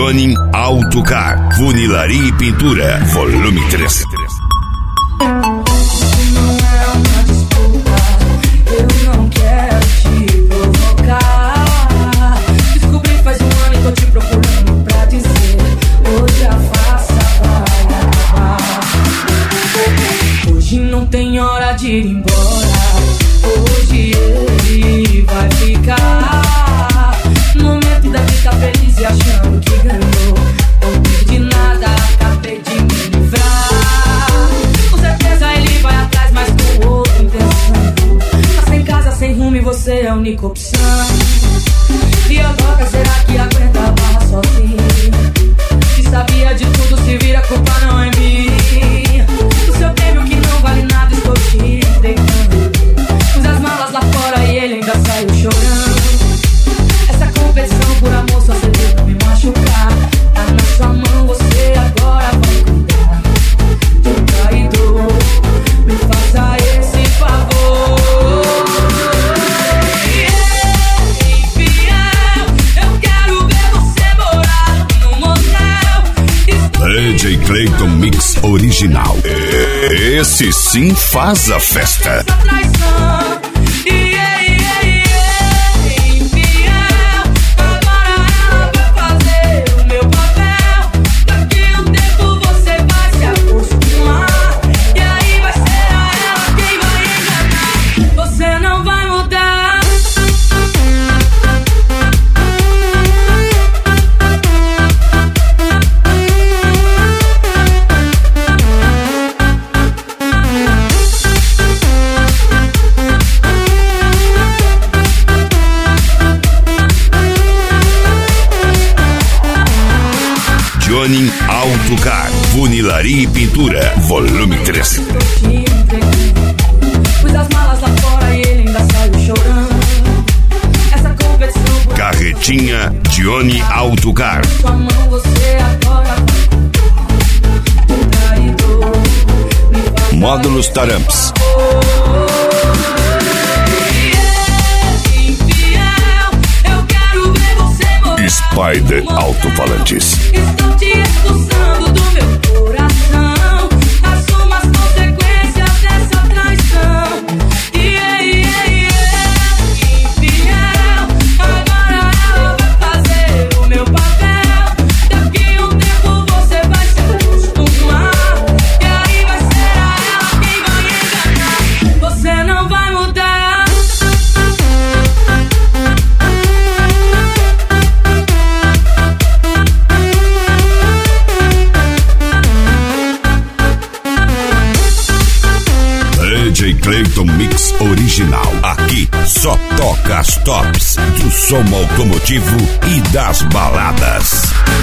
Johnny Autocar, funilaria e pintura, volume 3. Tem hora de ir embora. Hoje ele vai ficar. No momento da vida feliz e achando que ganhou. Não perdi nada, acabei de me livrar. Com certeza ele vai atrás, mas com outra intenção. Tá sem casa, sem rumo e você é a única opção. E agora será que aguenta a barra sozinho? Se sabia de tudo, se vira, a culpa não é minha. O seu prêmio que não vale nada, estou te entregando. Pus as malas lá fora e ele ainda saiu chorando. Essa competição por amor só serviu pra me machucar. Tá na sua mão, você agora vai cuidar do traidor. Me faça esse favor. DJ Clayton Mix original. Esse sim faz a festa. Johnny Autocar, funilaria e pintura, volume 3. Pus as malas lá fora e ele ainda saiu chorando. Essa competição. Carretinha Johnny Autocar. Sua mão, você agora Módulos Taramps. Spider Alto-Falantes. Estou te expulsando do meu coração. Assuma as consequências dessa traição. Infiel. Agora ela vai fazer o meu papel. Daqui um tempo você vai se acostumar. E aí vai ser a ela quem vai enganar. Você não vai mudar. DJ Clayton Mix original. Aqui só toca as tops do som automotivo e das baladas.